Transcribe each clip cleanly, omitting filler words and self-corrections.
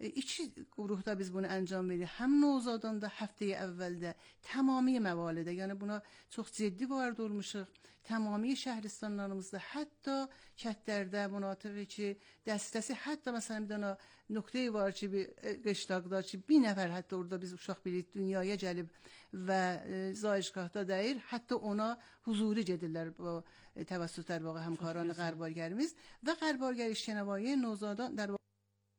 iki qruhda biz bunu əncam veririk. Həm Nozadanda həftəyə əvvəldə tamamilə məvalidə, yəni buna çox ciddi vard olmuşuq. Tamamilə şəhristanlarımızda, hətta kətlərdə münatiqi ki, dəstəsi, hətta məsələn bir dənə nöqteyi var ki, bir qışlaqda ki, bir nəfər hətta orada biz uşaq birik dünyaya gəlib və zayışqahda dəyir, hətta ona huzuri gedirlər bu təvəssüt در واقع همکاران غربالگرمیز و غربالگری شنوایی نوزادان در واقع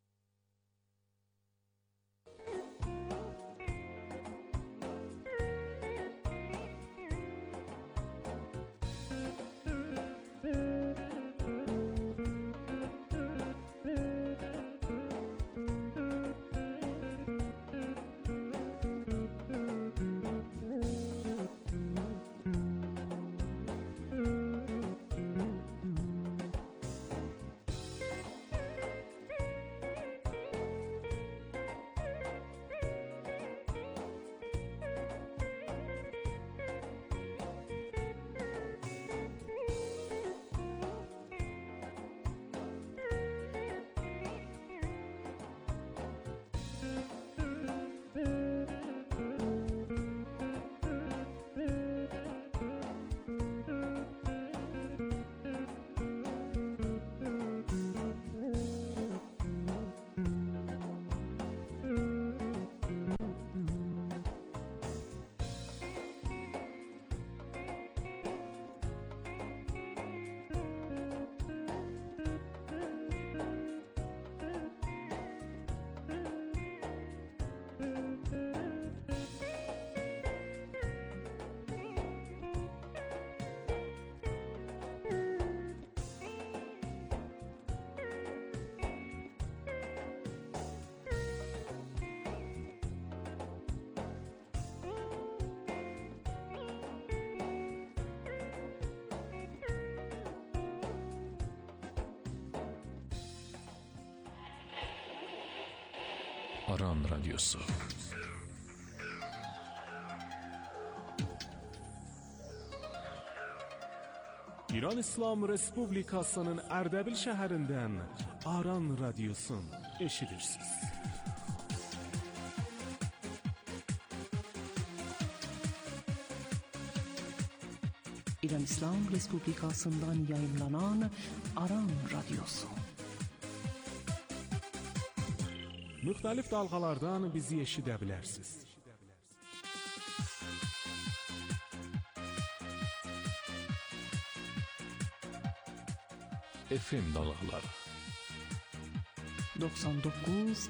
Aran Radyosu. İran İslam Respublikasının Ərdəbil şəhərindən Aran Radyosun eşidirsiniz. İran İslam Respublikasından yayınlanan Aran Radyosu. Müxtəlif dalğalardan bizi eşidə bilərsiniz. FM dalğaları 99.3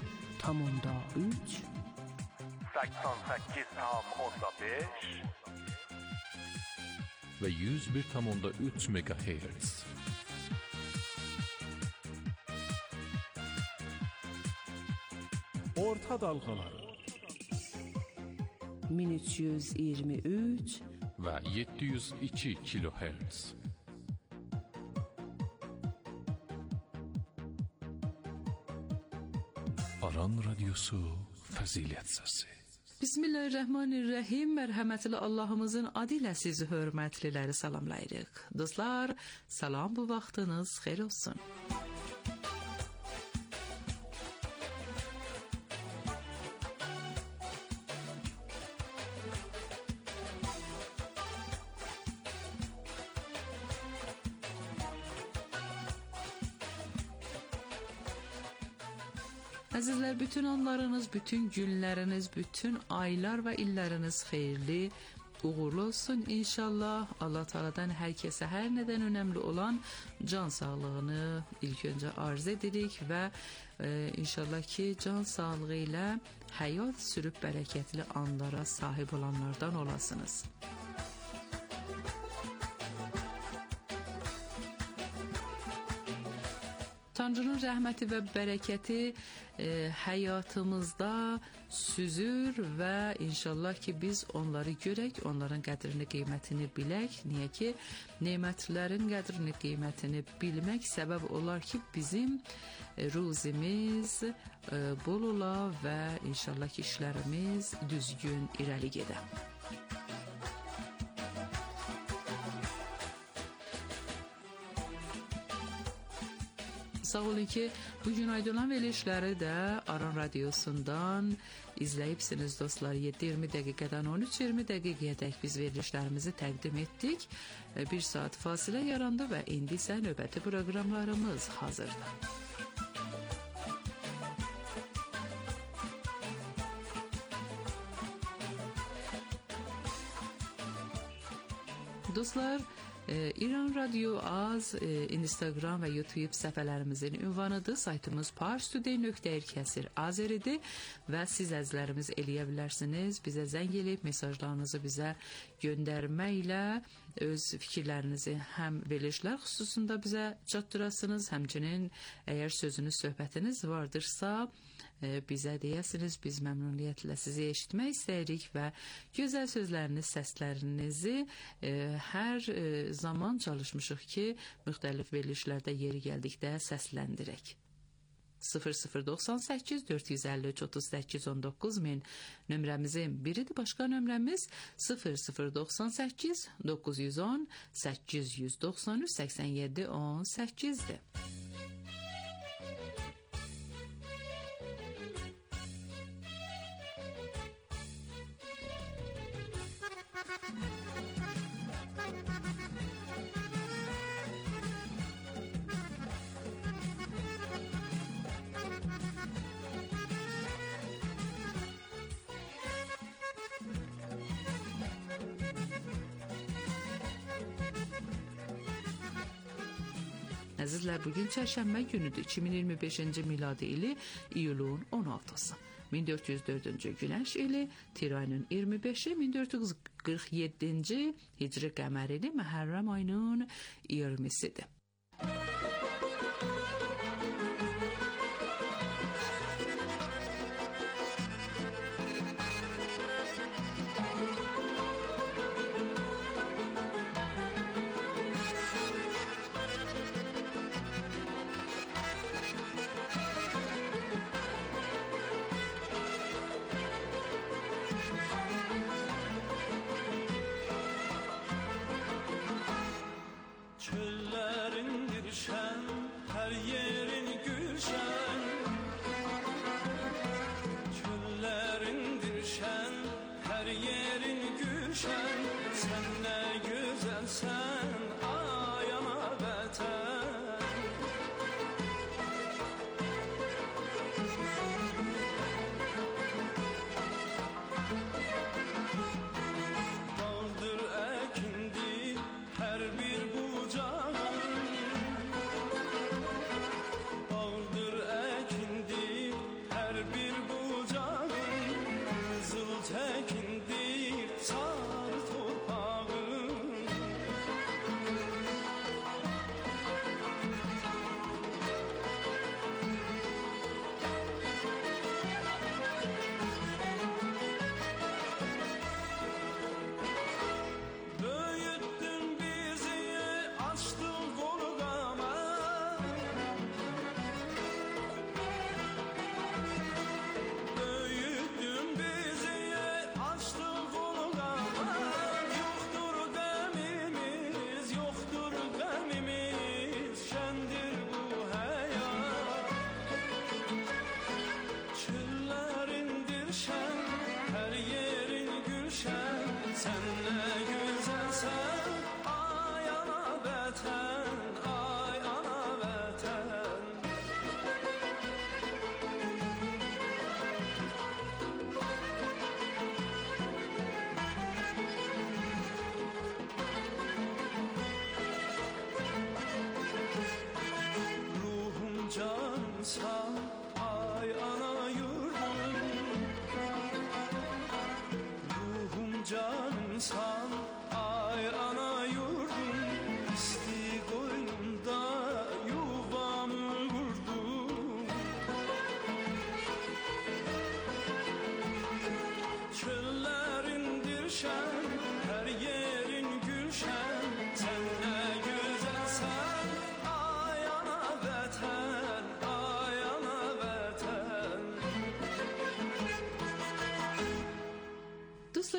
88.5 və 101.3 MHz. Orta dalğaları 1323 və 702 kHz. Aran Radyosu Fəzilət Səsi. Bismillahirrahmanirrahim. Mərhəmətli Allahımızın adı ilə sizi hörmətliləri salamlayırıq. Dostlar, salam, bu vaxtınız xeyir olsun. Əzizlər, bütün anlarınız, bütün günləriniz, bütün aylar və illəriniz xeyirli, uğurlu olsun inşallah. Allah Teala'dan hər kəsə hər nədən önəmli olan can sağlığını ilk öncə arz edirik və inşallah ki can sağlığı ilə həyat sürüb bərəkətli anlara sahib olanlardan olasınız. Tanrının rəhməti və bərəkəti həyatımızda süzür və inşallah ki biz onları görək, onların qədrini, qiymətini bilək. Niyə ki, nemətlərin qədrini, qiymətini bilmək səbəb olar ki bizim ruzimiz bol ola və inşallah ki işlərimiz düzgün irəli gedə. Sağ olun ki bugün aydınlan verilişləri də Aran Radiosundan izləyibsiniz dostlar. 7-20 dəqiqədən 13-20 dəqiqəyədək biz verilişlərimizi təqdim etdik. Bir saat fasilə yarandı və indi isə növbəti proqramlarımız hazırdır. Dostlar, İran Radyo Az, Instagram və YouTube səhifələrimizin ünvanıdır. Saytımız parstoday.ir/azeridir və siz əzizlərimiz eləyə bilərsiniz. Bizə zəng edib mesajlarınızı bizə göndərməklə öz fikirlərinizi həm verilişlər xüsusunda bizə çatdırasınız, həmçinin əgər sözünüz, söhbətiniz vardırsa bizə deyəsiniz, biz məmnuniyyətlə sizi eşitmək istəyirik və gözəl sözləriniz, səslərinizi hər zaman çalışmışıq ki, müxtəlif verilişlərdə yeri gəldikdə səsləndirək. 0098 453 38 19 min nömrəmizin biridir. Başqa nömrəmiz 0098 910 893 87 18'dir. Əzizlər, bugün çərşənbə günüdür. 2025-ci miladi ili iyulun 16-sı. 1404-cü Günəş ili Tirayının 25-i, 1447-ci Hicri qəmərili Məhərrəm ayının 20-sidir.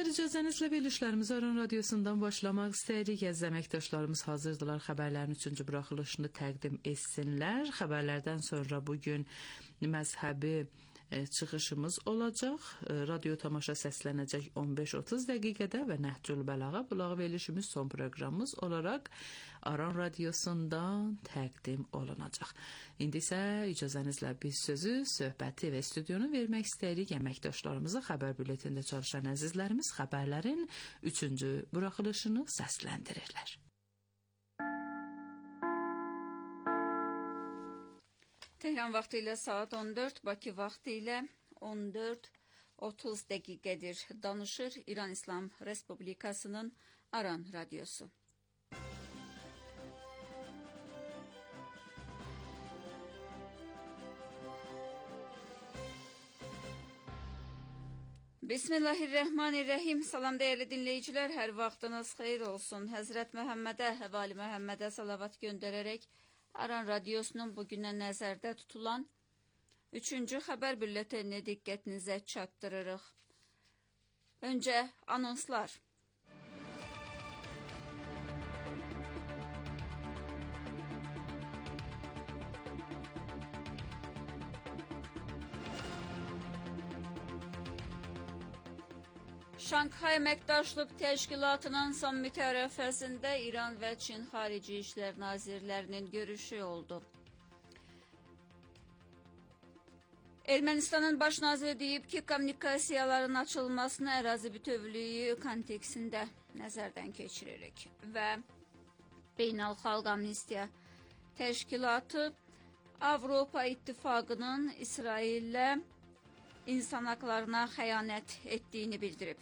Əgər icazənizlə verilişlərimiz Aran Radiosundan başlamaq istəyirik. Əziz əməkdaşlarımız hazırdılar xəbərlərin 3-cü buraxılışını təqdim etsinlər. Xəbərlərdən sonra bugün məzhəbi çıxışımız olacaq. Radio tamaşa səslənəcək 15-30 dəqiqədə və Nəhcül Bəlağa bulağı verilişimiz son proqramımız olaraq Aran Radiosundan təqdim olunacaq. İndi isə icazənizlə biz sözü, söhbəti və studionu vermək istəyirik əməkdaşlarımıza. Xəbər bülletində çalışan əzizlərimiz xəbərlərin 3-cü buraxılışını səsləndirirlər. Tehran vaxtı ilə saat 14, Bakı vaxtı ilə 14:30 dəqiqədir. Danışır İran İslam Respublikasının Aran Radiosu. Bismillahirrahmanirrahim. Salam dəyərli dinləyicilər, hər vaxtınız xeyir olsun. Həzrət Məhəmmədə, Həvali Məhəmmədə salavat göndərərək Aran Radiosunun bugündən nəzərdə tutulan 3-cü xəbər bülletenini diqqətinizə çatdırırıq. Öncə anonslar. Şanxay Əməkdaşlıq Təşkilatının sammiti ərəfəsində İran və Çin Xarici İşlər Nazirlərinin görüşü oldu. Ermənistanın baş naziri deyib ki, kommunikasiyaların açılmasını ərazi bütövlüyü kontekstində nəzərdən keçiririk və Beynəlxalq Amnistiya Təşkilatı Avropa İttifaqının İsraillə insan haqlarına xəyanət etdiyini bildirib.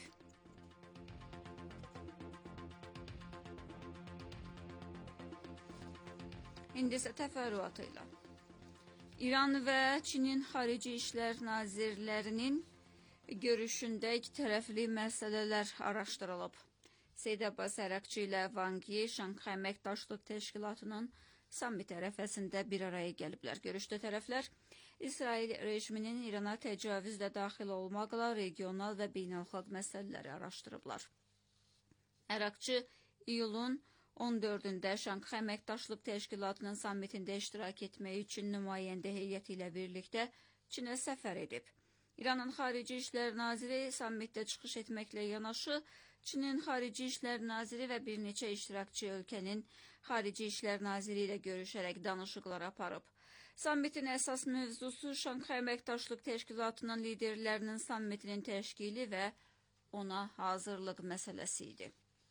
İndi isə təfərrüatı ilə. İran və Çinin Xarici İşlər Nazirlərinin görüşündə iki tərəfli məsələlər araşdırılıb. Seyid Abbas Ərəqçi ilə Wang Yi Şanxay Əməkdaşlıq Təşkilatının sammit ərəfəsində bir araya gəliblər. Görüşdə tərəflər İsrail rejiminin İrana təcavüzlə daxil olmaqla regional və beynəlxalq məsələləri araşdırıblar. Ərəqçi iyulun 14-də Şanxay Əməkdaşlıq Təşkilatının sammitində iştirak etmək üçün nümayəndə heyəti ilə birlikdə Çinə səfər edib. İranın Xarici İşlər Naziri sammitdə çıxış etməklə yanaşı, Çinin Xarici İşlər Naziri və bir neçə iştirakçı ölkənin Xarici İşlər Naziri ilə görüşərək danışıqlar aparıb. Sammitin əsas mövzusu Şanxay Əməkdaşlıq Təşkilatının liderlərinin sammitinin təşkili və ona hazırlıq məsələsi idi.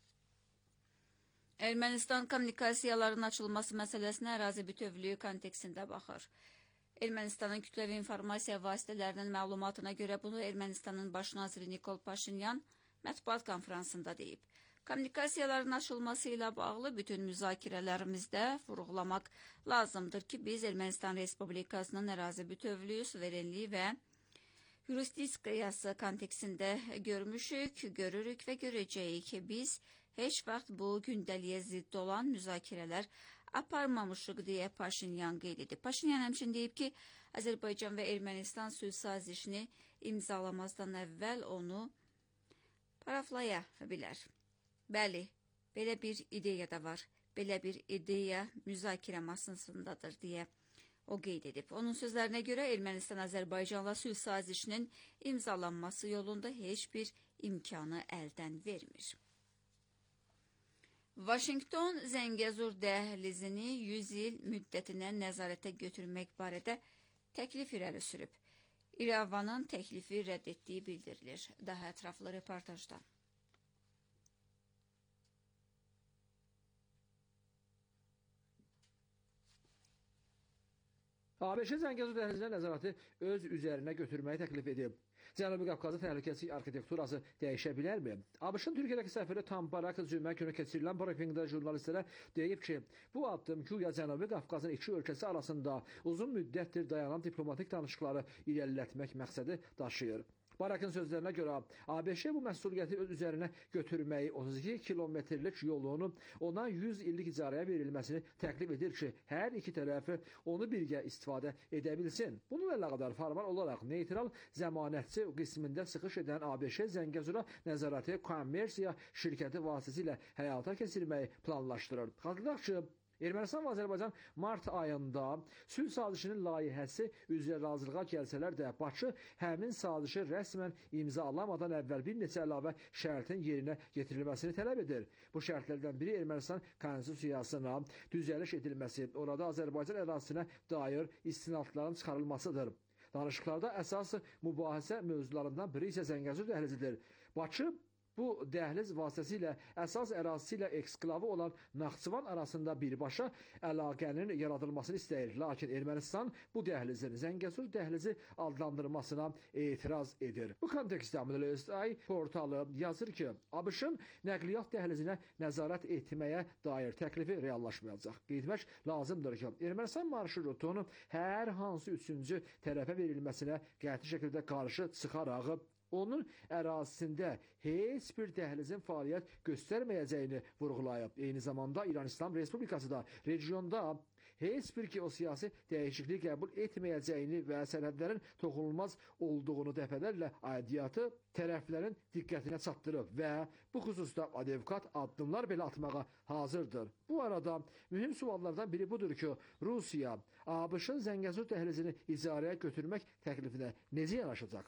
Ermənistan kommunikasiyaların açılması məsələsinə ərazi bütövlüyü kontekstində baxır. Ermənistanın kütləvi informasiya vasitələrinin məlumatına görə bunu Ermənistanın baş naziri Nikol Paşinyan mətbuat konferansında deyib. Kommunikasiyaların açılması ilə bağlı bütün müzakirələrimizdə vurğulamaq lazımdır ki, biz Ermənistan Respublikasının ərazi bütövlüyü, suverenliyi və yurisdikasiyası kontekstində görmüşük, görürük və görəcəyik ki, biz heç vaxt bu gündəliyə zidd olan müzakirələr aparmamışıq deyə Paşinyan qeyd edib. Paşinyan həmçinin deyib ki, Azərbaycan və Ermənistan sülh sazişini imzalamazdan əvvəl onu paraflaya bilər. Bəli, belə bir ideya da var. Belə bir ideya müzakirə masasındadır deyə o qeyd edib. Onun sözlərinə görə Ermənistan Azərbaycanla sülh sazişinin imzalanması yolunda heç bir imkanı əldən vermir. Vaşinqton Zəngəzur dəhlizini 100 il müddətinə nəzarətə götürmək barədə təklif irəli sürüb. İrəvanın təklifi rədd etdiyi bildirilir. Daha ətraflı reportajda. ABŞ Zəngəzur dəhlizinə nəzarəti öz üzərinə götürməyi təklif edib. Cənubi Qafqazın təhlükəsizlik arxitekturası dəyişə bilərmi? ABŞ-ın Türkiyədəki səfiri Tam Barak cümə günü keçirilən brifinqdə jurnalistlərə deyib ki, bu addım güya Cənubi Qafqazın iki ölkəsi arasında uzun müddətdir dayanan diplomatik danışıqları irəlilətmək məqsədi daşıyır. Barakın sözlərinə görə ABŞ bu məsuliyyəti öz üzərinə götürməyi, 32 kilometrlik yolunu ona 100 illik icarəyə verilməsini təklif edir ki, hər iki tərəfi onu birgə istifadə edə bilsin. Bununla əlaqədar formal olaraq neytral zəmanətçi qismində çıxış edən ABC Zəngəzura nəzarəti kommersiya şirkəti vasitəsilə həyata keçirməyi planlaşdırır. Xatırladaq ki, Ermənistan və Azərbaycan mart ayında sülh sazişinin layihəsi üzrə razılığa gəlsələr də Bakı həmin sazişi rəsmən imzalamadan əvvəl bir neçə əlavə şərtin yerinə getirilməsini tələb edir. Bu şərtlərdən biri Ermənistan konstitusiyasına düzəliş edilməsi, orada Azərbaycan ərazisinə dair istinadların çıxarılmasıdır. Danışıqlarda əsas mübahisə mövzularından biri isə Zəngəzur dəhlizidir. Bakı bu dəhliz vasitəsilə əsas ərazisi ilə eksklavı olan Naxçıvan arasında birbaşa əlaqənin yaradılmasını istəyir. Lakin Ermənistan bu dəhlizin Zəngəzur dəhlizi adlandırmasına etiraz edir. Bu kontekstdə Middle portalı yazır ki, ABŞ-ın nəqliyyat dəhlizinə nəzarət etməyə dair təklifi reallaşmayacaq. Qeyd etmək lazımdır ki, Ermənistan marşrutunu hər hansı üçüncü tərəfə verilməsinə qəti şəkildə qarşı çıxaraq onun ərazisində heç bir dəhlizin fəaliyyət göstərməyəcəyini vurğulayıb. Eyni zamanda İran İslam Respublikası da regionda heç bir geosiyasi dəyişiklik qəbul etməyəcəyini və sənədlərin toxunulmaz olduğunu dəfələrlə aidiyyatı tərəflərin diqqətinə çatdırıb və bu xüsusda advokat addımlar belə atmağa hazırdır. Bu arada mühüm suallardan biri budur ki, Rusiya ABŞ-ın Zəngəzur dəhlizini icarəyə götürmək təklifinə necə yanaşacaq?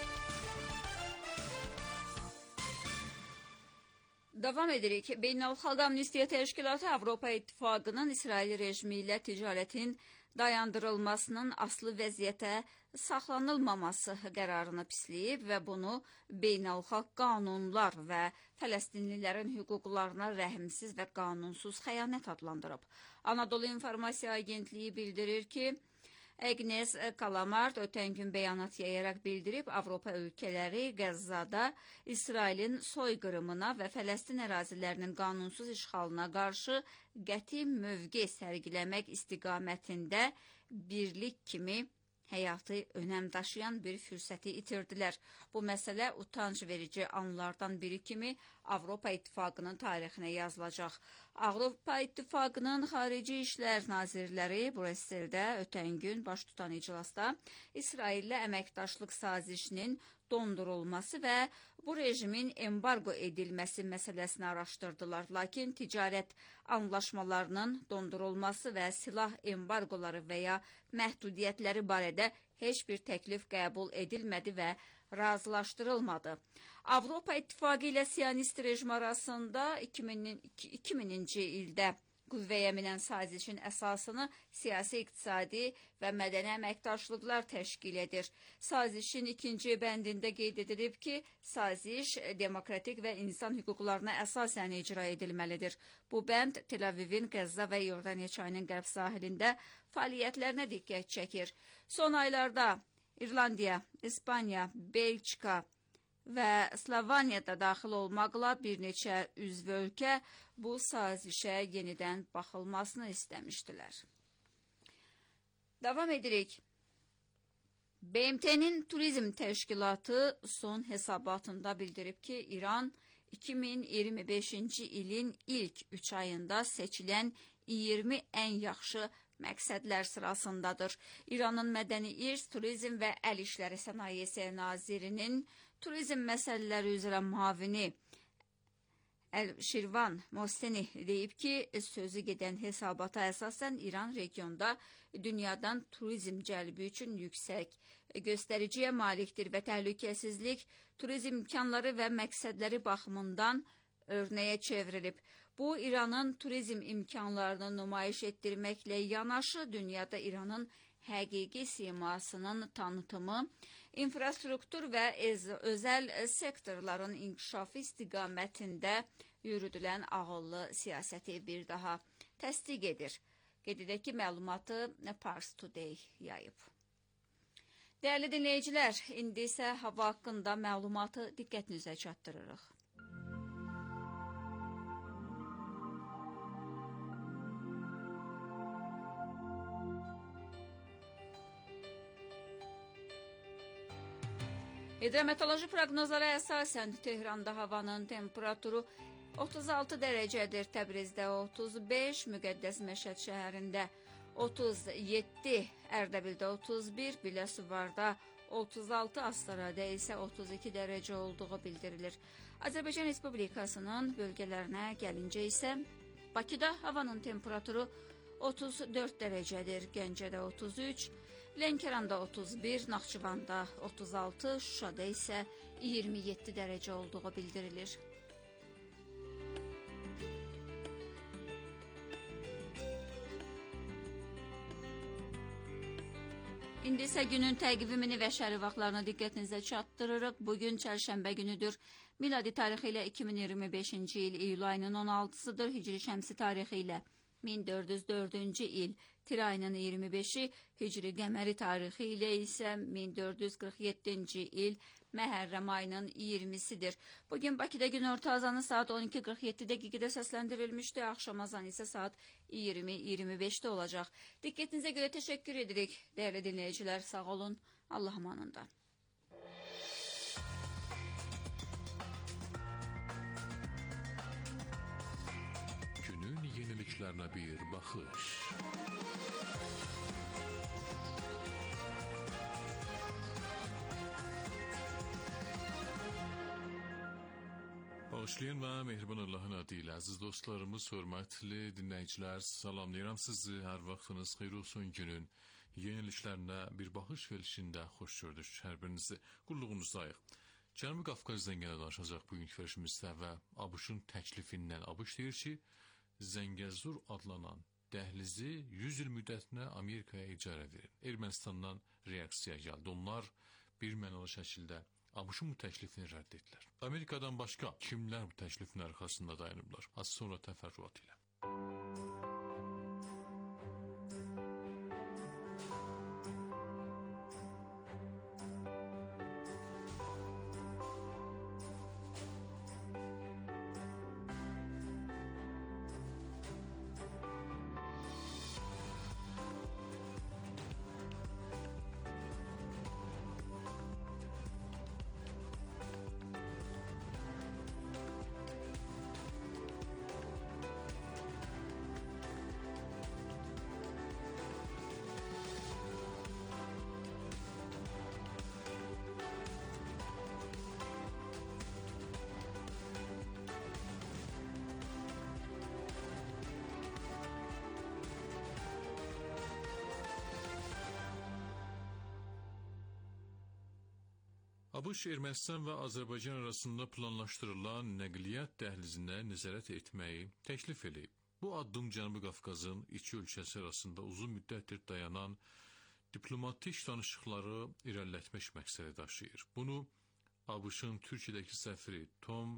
Davam edirik. Beynəlxalq Amnistiya Təşkilatı Avropa İttifaqının İsrail rejimi ilə ticarətin dayandırılmasının aslı vəziyyətə saxlanılmaması qərarını pisləyib və bunu beynəlxalq qanunlar və Fələstinlilərin hüquqlarına rəhimsiz və qanunsuz xəyanət adlandırıb. Anadolu İnformasiya Agentliyi bildirir ki, Agnes Kalamard ötən gün bəyanat yayaraq bildirib, Avropa ölkələri Qəzzada İsrailin soyqırımına və Fələstin ərazilərinin qanunsuz işğalına qarşı qəti mövqe sərgiləmək istiqamətində birlik kimi həyatı önəm daşıyan bir fürsəti itirdilər. Bu məsələ utanc verici anlardan biri kimi Avropa İttifaqının tarixinə yazılacaq. Avropa İttifaqının Xarici İşlər Nazirləri Brüsseldə ötən gün baş tutan iclasda İsraillə əməkdaşlıq sazişinin dondurulması və bu rejimin embargo edilməsi məsələsini araşdırdılar. Lakin ticarət anlaşmalarının dondurulması və silah embargoları və ya məhdudiyyətləri barədə heç bir təklif qəbul edilmədi və razılaşdırılmadı. Avropa İttifaqı ilə Siyonist rejim arasında 2000-ci ildə qüvvəyə minən sazişin əsasını siyasi, iqtisadi və mədəni əməkdaşlıqlar təşkil edir. Sazişin ikinci bəndində qeyd edilib ki, saziş demokratik və insan hüquqlarına əsasən icra edilməlidir. Bu bənd Tel Avivin Qəzza və Yordaniya çayının qərb sahilində fəaliyyətlərinə diqqət çəkir. Son aylarda İrlandiya, İspaniya, Belçika və Sloveniyada daxil olmaqla bir neçə üzv ölkə bu sazişə yenidən baxılmasını istəmişdilər. Davam edirik. BMT-nin Turizm Təşkilatı son hesabatında bildirib ki, İran 2025-ci ilin ilk 3 ayında seçilən 20 ən yaxşı məqsədlər sırasındadır. İranın Mədəni İrs, Turizm və Əl İşləri Sənayesi Nazirinin turizm məsələləri üzrə müavini Şirvan Mohseni deyib ki, sözü gedən hesabata əsasən İran regionda dünyadan turizm cəlbi üçün yüksək göstəriciyə malikdir və təhlükəsizlik, turizm imkanları və məqsədləri baxımından örnəyə çevrilib. Bu, İranın turizm imkanlarını nümayiş etdirməklə yanaşı dünyada İranın həqiqi simasının tanıtımı, infrastruktur və özəl sektorların inkişafı istiqamətində yürüdülən ağıllı siyasəti bir daha təsdiq edir. Qeyd edək ki, məlumatı Pars Today yayıb. Dəyərli dinləyicilər, indi isə hava haqqında məlumatı diqqətinizə çatdırırıq. Hidrometeoroloji proqnozlara əsasən Tehranda havanın temperaturu 36 dərəcədir, Təbrizdə 35, Müqəddəs Məşəd şəhərində 37, Ərdəbildə 31, Biləsuvarda 36, Astarada isə 32 dərəcə olduğu bildirilir. Azərbaycan Respublikasının bölgələrinə gəlincə isə Bakıda havanın temperaturu 34 dərəcədir, Gəncədə 33, Lənkəranda 31, Naxçıvanda 36, Şuşada isə 27 dərəcə olduğu bildirilir. İndi isə günün təqvimini və şəhəri vaxtlarını diqqətinizə çatdırırıq. Bugün çərşənbə günüdür. Miladi tarixi ilə 2025-ci il iyul ayının 16-sıdır. Hicri şəmsi tarixi ilə 1404-cü il tir ayının 25-i, Hicri qəməri tarixi ilə isə 1447-ci il Məhərrəm ayının 20-sidir. Bugün Bakıda günorta azanı saat 12:47 dəqiqədə səsləndirilmişdi. Axşam azanı isə saat 20:25-də olacaq. Diqqətinizə görə təşəkkür edirik. Dəyərli dinləyicilər, sağ olun. Allah amanında. Günün yeniliklerine bir bakış. Bağışlayan ve mehriban Allah'ın adıyla aziz dostlarımız, hürmetli dinleyiciler, salamlayıram sizi. Her vaxtınız xeyir olsun. Günün yeniliklerine bir bakış verilişinde hoş gördük. Her birinizi qulluğunuzdayıq. Cənubi Qafqazdan yenə danışacaq bugünkü verilişimizdə və ABŞ-ın təklifindən ABŞ deyir ki, Zəngəzur adlanan dəhlizi 100 il müddətinə Amerikaya icarə verin. Ermənistandan reaksiya gəldi. Onlar bir mənalı şəkildə ABŞ-ın bu təklifini rədd etdilər. Amerikadan başqa kimlər bu təklifin arxasında dayanıblar? Az sonra təfərrüat ilə. ABŞ, Ermənistan və Azərbaycan arasında planlaşdırılan nəqliyyat dəhlizinə nəzarət etməyi təklif edib. Bu addım Cənubi Qafqazın iki ölkəsi arasında uzun müddətdir dayanan diplomatik danışıqları irəlilətmək məqsədi daşıyır. Bunu ABŞ-ın Türkiyədəki səfiri Tom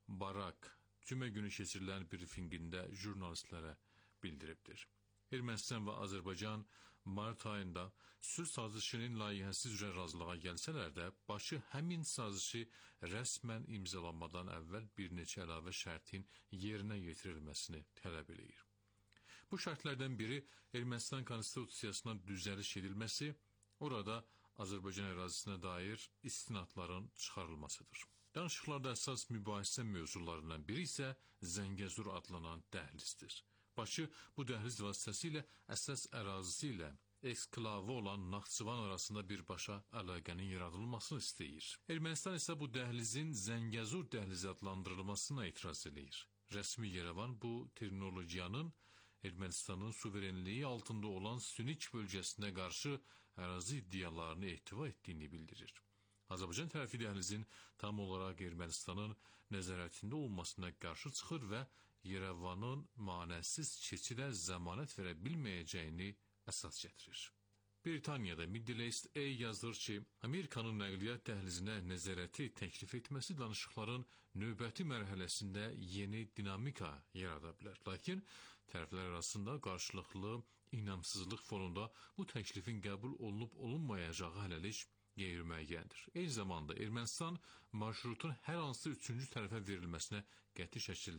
Barak cümə günü keçirilən brifinqində jurnalistlərə bildiribdir. Ermənistan və Azərbaycan mart ayında sülh sazişinin layihəsi üzrə razılığa gəlsələr də, başı həmin sazişi rəsmən imzalanmadan əvvəl bir neçə əlavə şərtin yerinə yetirilməsini tələb edir. Bu şərtlərdən biri Ermənistan konstitusiyasına düzəliş edilməsi, orada Azərbaycan ərazisinə dair istinadların çıxarılmasıdır. Danışıqlarda əsas mübahisə mövzularından biri isə Zəngəzur adlanan dəhlizdir. Bakı bu dəhliz vasitəsilə əsas ərazisi ilə eksklavı olan Naxçıvan arasında birbaşa əlaqənin yaradılmasını istəyir. Ermənistan isə bu dəhlizin Zəngəzur dəhlizi adlandırılmasına etiraz edir. Rəsmi Yerevan bu terminologiyanın Ermənistanın suverenliyi altında olan Sünik bölgəsinə qarşı ərazi iddialarını ehtiva etdiyini bildirir. Azərbaycan tərəfi dəhlizin tam olaraq Ermənistanın nəzarətində olmasına qarşı çıxır və Yerevanın manəsiz keçidə zəmanət verə bilməyəcəyini əsas gətirir. Britaniyada Middle East A yazır ki, Amerikanın nəqliyyat dəhlizinə nəzarəti təklif etməsi danışıqların növbəti mərhələsində yeni dinamika yarada bilər. Lakin tərəflər arasında qarşılıqlı inamsızlıq fonunda bu təklifin qəbul olunub-olunmayacağı hələlik qeyri-müəyyəndir. Eyni zamanda Ermənistan marşrutun hər hansı üçüncü tərəfə verilməsinə qəti şəkildə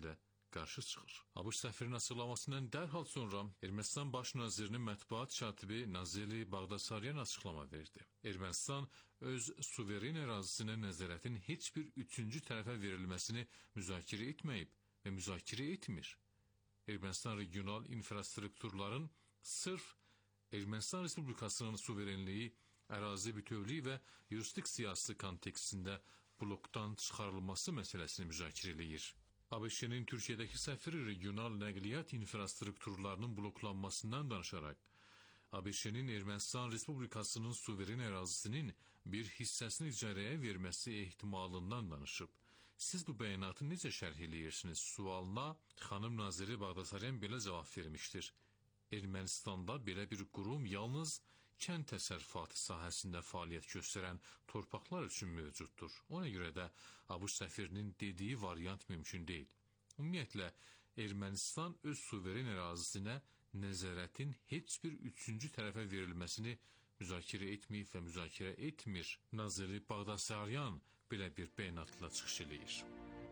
qarşı çıxır. ABŞ səfirinin açıqlamasından dərhal sonra Ermənistan baş nazirinin mətbuat katibi Nazeli Bağdasaryan açıqlama verdi. Ermənistan öz suveren ərazisinə nəzarətin heç bir üçüncü tərəfə verilməsini müzakirə etməyib və müzakirə etmir. Ermənistan regional infrastrukturların sırf Ermənistan Respublikasının suverenliyi, ərazi bütövlüyü və yurisdiksiyası kontekstində blokdan çıxarılması məsələsini müzakirə eləyir. ABŞ-nin Türkiyədəki səfiri regional nəqliyyat infrastrukturlarının bloklanmasından danışaraq, ABŞ-nin Ermənistan Respublikasının suveren ərazisinin bir hissəsini icarəyə verməsi ehtimalından danışıb. Siz bu bəyanatı necə şərh eləyirsiniz? Sualına xanım naziri Bağdasaryan belə cavab vermişdir. Ermənistanda belə bir qurum yalnız kənd təsərrüfatı sahəsində fəaliyyət göstərən torpaqlar üçün mövcuddur. Ona görə də ABŞ səfirinin dediyi variant mümkün deyil. Ümumiyyətlə, Ermənistan öz suveren ərazisinə nəzarətin heç bir üçüncü tərəfə verilməsini müzakirə etməyib və müzakirə etmir. Naziri Bağdasaryan belə bir bəyanatla çıxış eləyir.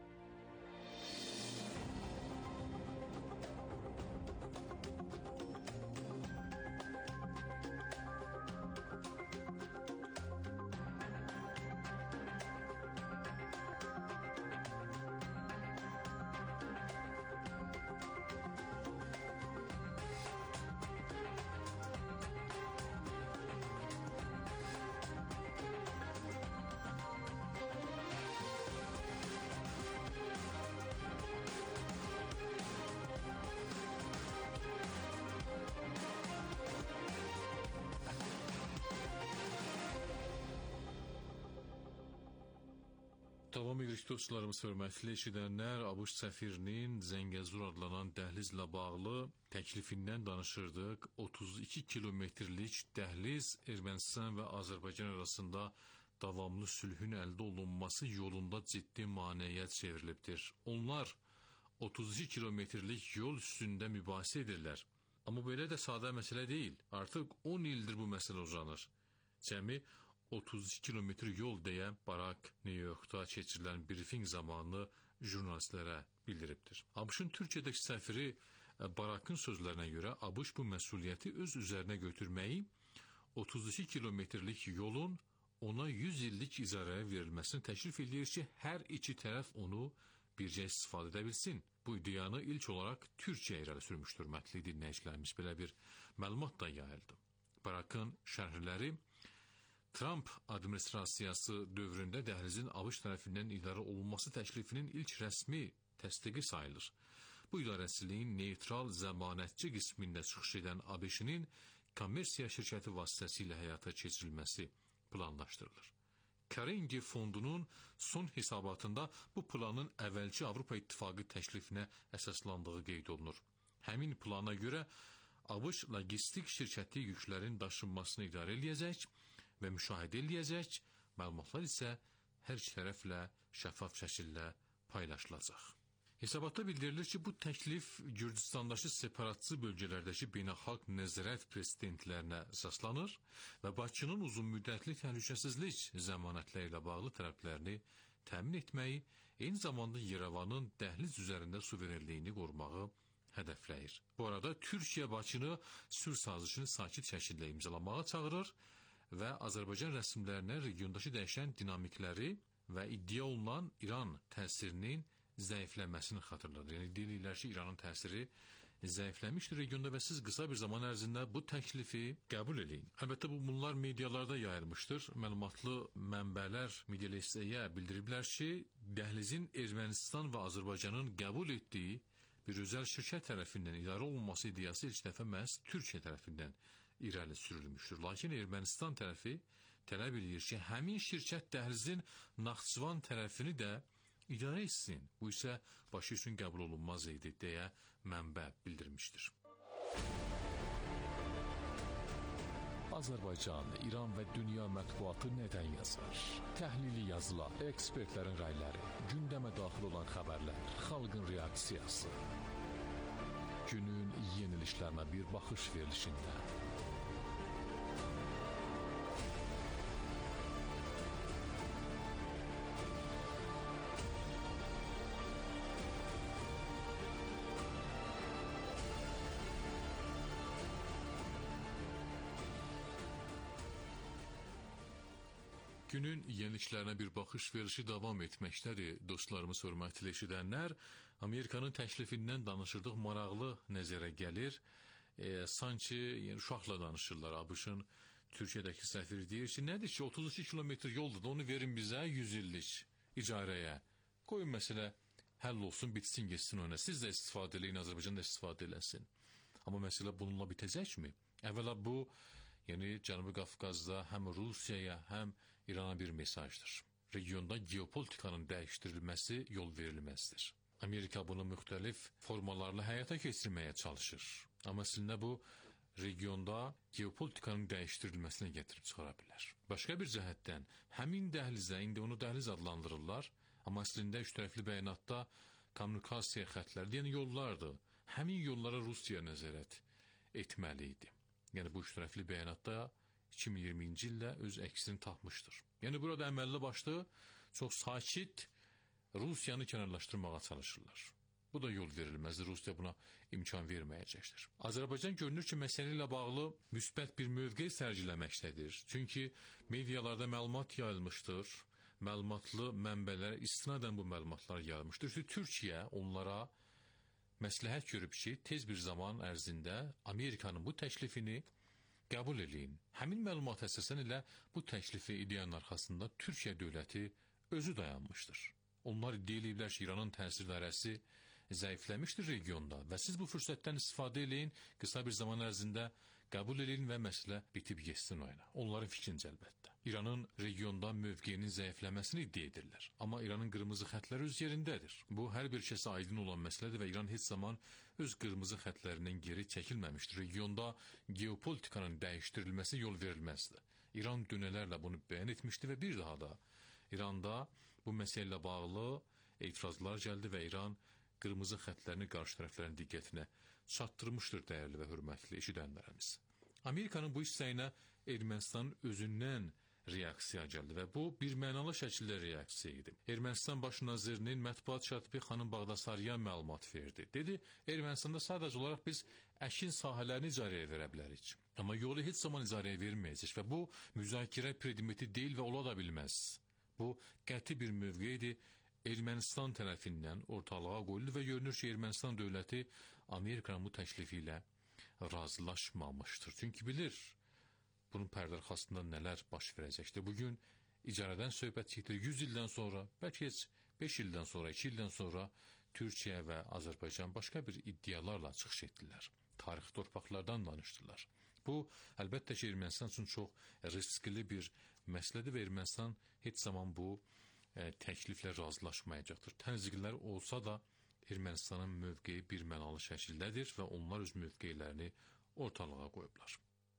Davam edirik dostlarımız, hörmətli eşidənlər, ABŞ səfirinin Zəngəzur adlanan dəhlizlə bağlı təklifindən danışırdıq. 32 kilometrlik dəhliz Ermənistan və Azərbaycan arasında davamlı sülhün əldə olunması yolunda ciddi maneəyə çevrilibdir. Onlar 32 kilometrlik yol üstündə mübahisə edirlər. Amma belə də sadə məsələ deyil. Artıq 10 ildir bu məsələ uzanır. Cəmi 32 kilometr yol deyə Barak New Yorkda keçirilən brifing zamanı jurnalistlərə bildiribdir. ABŞ-ın Türkiyədəki səfiri Barakın sözlərinə görə ABŞ bu məsuliyyəti öz üzərinə götürməyi, 32 kilometrlik yolun ona 100 illik icarəyə verilməsini təklif edir ki, hər iki tərəf onu bircə istifadə edə bilsin. Bu ideyanı ilk olaraq Türkiyə irəli sürmüşdür. Hörmətli dinləyicilərimiz, belə bir məlumat da yayıldı. Barakın şərhləri Trump administrasiyası dövründə dəhlizin ABŞ tərəfindən idarə olunması təklifinin ilk rəsmi təsdiqi sayılır. Bu idarəçiliyin neytral zəmanətçi qismində çıxış edən ABŞ-nin kommersiya şirkəti vasitəsilə həyata keçirilməsi planlaşdırılır. Carnegie fondunun son hesabatında bu planın əvvəlki Avropa İttifaqı təklifinə əsaslandığı qeyd olunur. Həmin plana görə ABŞ logistik şirkəti yüklərin daşınmasını idarə eləyəcək və müşahidə eləyəcək, məlumatlar isə hər iki tərəflə şəffaf şəkildə paylaşılacaq. Hesabatda bildirilir ki, bu təklif Gürcüstandakı separatçı bölgələrdəki beynəlxalq nəzarət prezidentlərinə əsaslanır və Bakının uzunmüddətli təhlükəsizlik zəmanətləri ilə bağlı tərəflərini təmin etməyi, eyni zamanda Yerevanın dəhliz üzərində suverenliyini qorumağı hədəfləyir. Bu arada Türkiyə Bakını sülh sazişini sakit şəkildə imzalamağa çağırır və Azərbaycan rəsmilərinə regiondakı dəyişən dinamikləri və iddia olunan İran təsirinin zəiflənməsini xatırladır. Yəni, deyirlər ki, İranın təsiri zəifləmişdir regionda və siz qısa bir zaman ərzində bu təklifi qəbul edin. Əlbəttə, bunlar medialarda yayılmışdır. Məlumatlı mənbələr medialistəyə bildiriblər ki, dəhlizin Ermənistan və Azərbaycanın qəbul etdiyi bir özəl şirkət tərəfindən idarə olunması ideyası ilk dəfə məhz Türkiyə tərəfindən irəli sürülmüşdür. Lakin Ermənistan tərəfi tələb edir ki, həmin şirkət dəhlizin Naxçıvan tərəfini də idarə etsin. Bu isə başı üçün qəbul olunmaz idi, deyə mənbə bildirmişdir. Azərbaycan, İran və dünya mətbuatı nədən yazar? Təhlili yazılar, ekspertlərin rəyləri, gündəmə daxil olan xəbərlər, xalqın reaksiyası. Günün yenilişlərinə bir baxış verilişində. Günün yeniliklərinə bir baxış verişi davam etməkdədir. Dostlarımız, hörmətli eşidənlər, Amerikanın təklifindən danışırdıq, maraqlı nəzərə gəlir. Sanki uşaqla danışırlar. ABŞ-ın Türkiyədəki səfiri deyir ki, nədir ki, 32 kilometr yoldur da, onu verin bizə 100 illik icarəyə. Qoyun məsələ həll olsun, bitsin, geçsin ona. Siz də istifadə eləyin, Azərbaycan da istifadə eləsin. Amma məsələ bununla bitəcəkmi? Əvvəla bu, yəni Cənubi Qafqazda həm Rusiyaya, həm İrana bir mesajdır. Regionda geopolitikanın dəyişdirilməsi yol verilməzdir. Amerika bunu müxtəlif formalarla həyata keçirməyə çalışır. Amma əslində bu, regionda geopolitikanın dəyişdirilməsinə gətirib çıxara bilər. Başqa bir cəhətdən, həmin dəhlizə, indi onu dəhliz adlandırırlar, amma əslində üç tərəfli bəyanatda kommunikasiya xətləri, yəni yollardır. Həmin yollara Rusiya nəzarət etməli idi. Yəni bu üç tərəfli bəyanatda 2020-ci ildə öz əksini tapmışdır. Yəni burada əməlli başlı çox sakit Rusiyanı kənarlaşdırmağa çalışırlar. Bu da yol verilməzdir. Rusiya buna imkan verməyəcəkdir. Azərbaycan görünür ki, məsələ ilə bağlı müsbət bir mövqe sərgiləməkdədir. Çünki medialarda məlumat yayılmışdır. Məlumatlı mənbələrə istinadən bu məlumatlar yayılmışdır. Türkiyə onlara məsləhət görüb ki, tez bir zaman ərzində Amerikanın bu təklifini qəbul eləyin. Həmin məlumat əsasən elə bu təklifi ideyanın arxasında Türkiyə dövləti özü dayanmışdır. Onlar iddia eləyiblər ki, İranın təsir dairəsi zəifləmişdir regionda və siz bu fürsətdən istifadə eləyin, qısa bir zaman ərzində qəbul eləyin və məsələ bitib geçsin oyuna. Onların fikrincə əlbəttə. İranın regionda mövqeyinin zəifləməsini iddia edirlər. Amma İranın qırmızı xətləri öz yerindədir. Bu, hər bir kəsə aydın olan məsələdir və İran heç zaman öz qırmızı xətlərindən geri çəkilməmişdir. Regionda geopolitikanın dəyişdirilməsi yol verilməzdi. İran dönələrlə bunu bəyan etmişdi və bir daha da İranda bu məsələ ilə bağlı etirazlar gəldi və İran qırmızı xətlərini qarşı tərəflərin diqqətinə çatdırmışdır, dəyərli və hörmətli eşidənlərimiz. Amerikanın bu hissəyinə Ermənistanın özündən reaksiya gəldi və bu bir mənalı şəkildə reaksiya idi. Ermənistan baş nazirinin mətbuat katibi xanım Bağdasaryan məlumat verdi. Dedi, Ermənistanda sadəcə olaraq biz əkin sahələrini icarəyə verə bilərik. Amma yolu heç zaman icarəyə verməyəcək və bu müzakirə predmeti deyil və ola da bilməz. Bu qəti bir mövqeydir. Ermənistan tərəfindən ortalığa qoyuldu və görünür ki, Ermənistan dövləti Amerikanın bu təklifi ilə razılaşmamışdır. Çünki bilir, bunun pərdə arxasında nələr baş verəcəkdir. Bugün icarədən söhbət gedir. 100 ildən sonra, bəlkə heç 5 ildən sonra, 2 ildən sonra Türkiyə və Azərbaycan başqa bir iddialarla çıxış etdilər. Tarixi torpaqlardan danışdılar. Bu, əlbəttə ki, Ermənistan üçün çox riskli bir məsələdir və Ermənistan heç zaman bu təkliflə razılaşmayacaqdır. Təzyiqlər olsa da Ermənistanın mövqeyi bir mənalı şəkildədir və onlar öz mövqeylərini ortalığa qoyublar.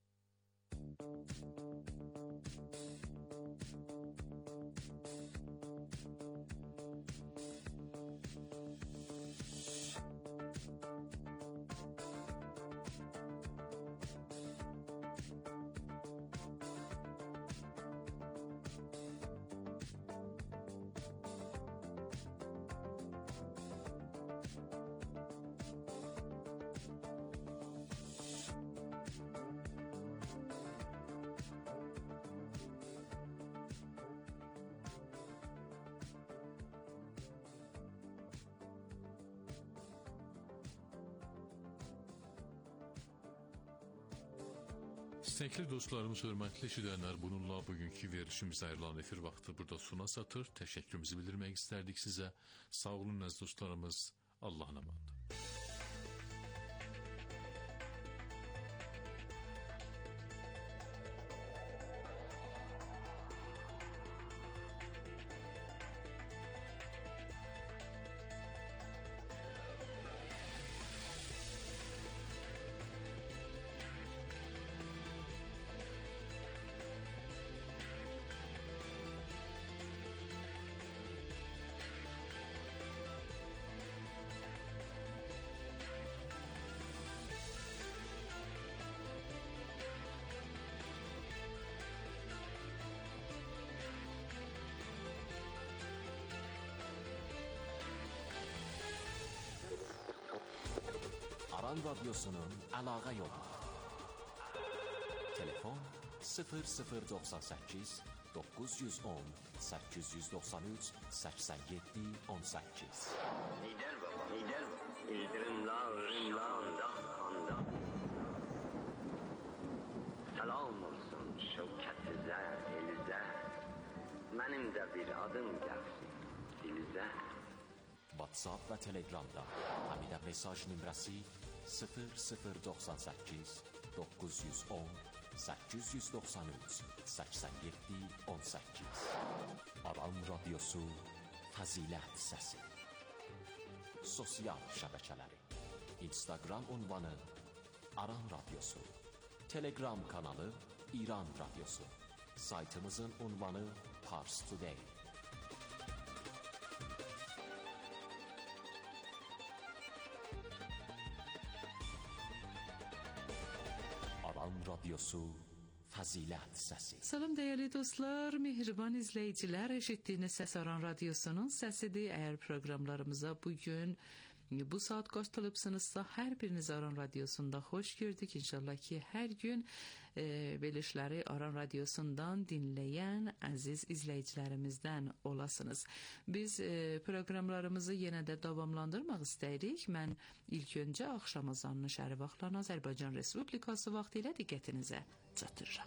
İstəkli dostlarımız, hörmətli eşidənlər, bununla bugünkü verilişimiz ayrılan efir vaxtı burada sona çatır. Təşəkkürümüzü bildirmək istərdik sizə. Sağ olun əziz dostlarımız. Allah'a emanet. Aran Radyosu'nun əlaqə yolu. Telefon 0098 910 893 87 18. Lider baba, lider. İldirimler, kanda. Salam olsun şevketize, elize. Benim de bir adım gelsin dilize. WhatsApp ve Telegram'da Hamida mesaj nömrəsi 0098 910 893 87 18. Aran Radyosu Fəzilət Səsi. Sosial şəbəkələri: Instagram ünvanı Aran Radyosu, Telegram kanalı İran Radyosu, saytımızın ünvanı Pars Today. Aran Radyosu Fəzilət Səsi. Salam değerli dostlar, mehriban izleyiciler, eşittiğiniz Ses Aran Radyosu'nun sesidir. Eğer programlarımıza bugün bu saat qoşulubsınızsa, hər biriniz Aran Radyosu'nda hoş gördük. İnşallah ki her gün belişləri Aran Radyosu'ndan dinleyen aziz izleyicilerimizden olasınız. Biz programlarımızı yenə də davamlandırmaq istəyirik. Mən ilk öncə axşam azanını şəhəri vaxtlarına Azərbaycan Respublikası vaxtı ilə diqqətinizə çatdırıram.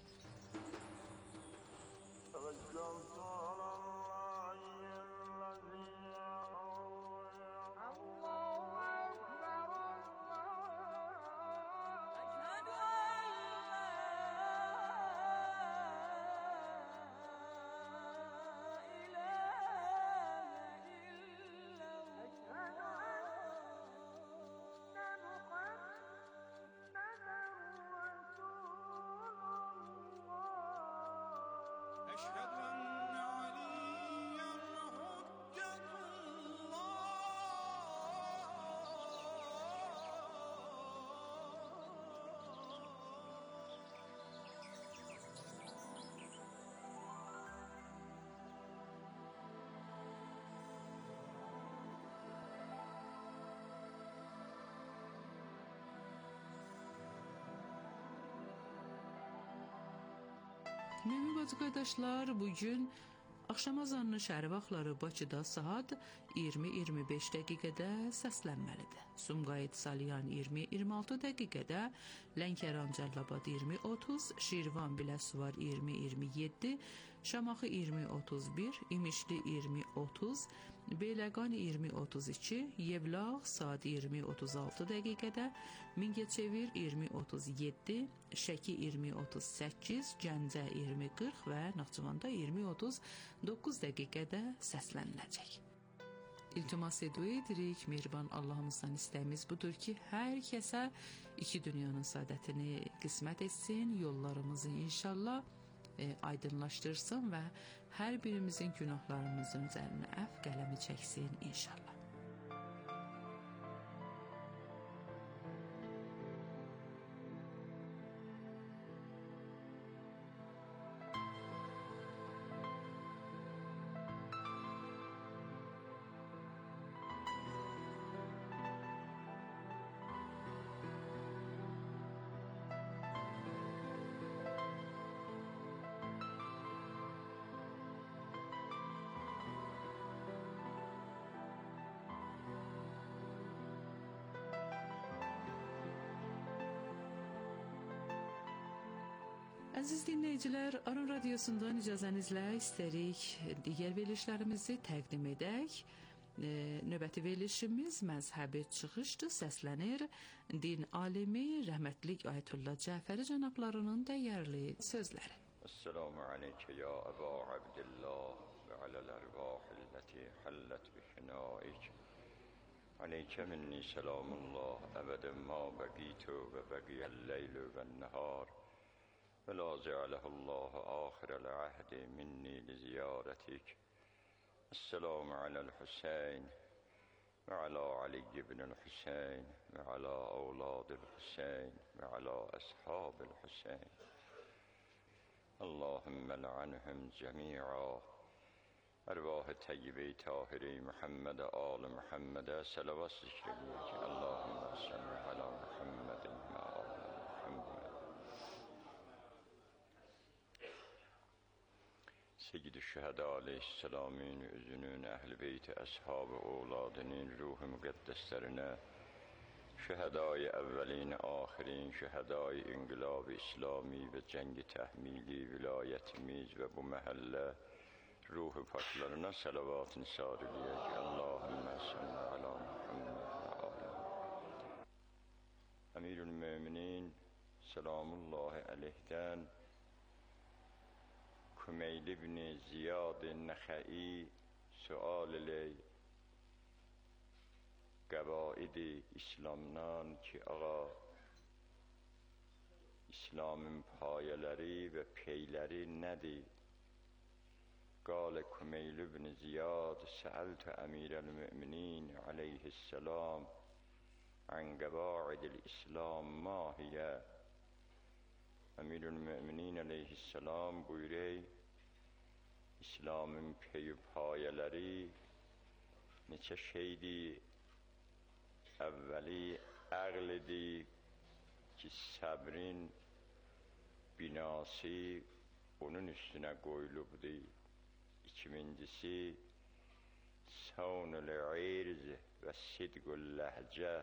Mümin bacı qardaşlar, bugün axşam azanının şəhəri vaxtları Bakıda saat 20-25 dəqiqədə səslənməlidir. Sumqayıt Salyan 20-26 dəqiqədə, Lənkəran Cəllabad 20-30, Şirvan Biləsuvar 20-27, Şamaxı 20-31, İmişli 20-30, Beyləqan 20-32, Yevlax saat 20-36 dəqiqədə, Mingəçevir 20-37, Şəki 20-38, Gəncə 20-40 və Naxçıvanda 20-39 dəqiqədə səsləniləcək. İltimas edirik, mehriban Allahımızdan istəyimiz budur ki, hər kəsə iki dünyanın saadətini qismət etsin, yollarımızı inşallah aydınlaşdırsın və hər birimizin günahlarımızın üzərinə əfv qələmi çəksin inşallah. Əziz dinləyicilər, Aran Radyosu'ndan icazənizlə istərik digər verilişlərimizi təqdim edək. Növbəti verilişimiz məzhəbi çıxışdır, səslənir. Din alimi rəhmətlik Ayətullah Cəfəri cənablarının dəyərli sözləri. Esselamu aleyke ya Eba Abdillah və aləl ərvahilləti həllət bişinaik. Aleyke minni selamullah əbədən ma bəqitu və bəqiyyəl-leylu və-nəhar. ولا جعله الله آخر العهد مني لزيارتك. السلام على الحسين وعلى علي بن الحسين وعلى أولاد الحسين وعلى أصحاب الحسين. اللهم لعنهم جميعا. أرواح طيبي طاهري محمد آل محمد صلوات ذكرك. اللهم صل على محمد وآل محمد. Seyyid-i Şühəda aleyhisselamin özünün, əhl-i beyti, əshab-ı oğladının, ruh-u müqəddəslərinə, şühədai əvvəlin, axirin, şühədai inqilab-ı İslami və cəngi təhmili, vilayətimiz və bu məhəllə ruh-u paklarına salavat-ı nisar eləyək. Allahümmə salli alə Muhammed və alə. Əmirül-Möminin selamullahi aleyhdən Kümeyl ibn Ziyad Nəxəi sual elək qəvaid-i İslamdan ki, ağa, İslamın payələri və peyləri nədir? Qalə Kümeyl ibn Ziyad səəltü əmirəl-müminin aleyhisselam ən qəvaid-il İslam mahiyə. Əmirül-Müminin aleyhisselam buyurur, İslamın pey payələri neçə şeydir? Əvvəli əqlidir ki, səbrin binası onun üstünə qoyulubdur. İkincisi, savnul-irz və sidqul-ləhcə.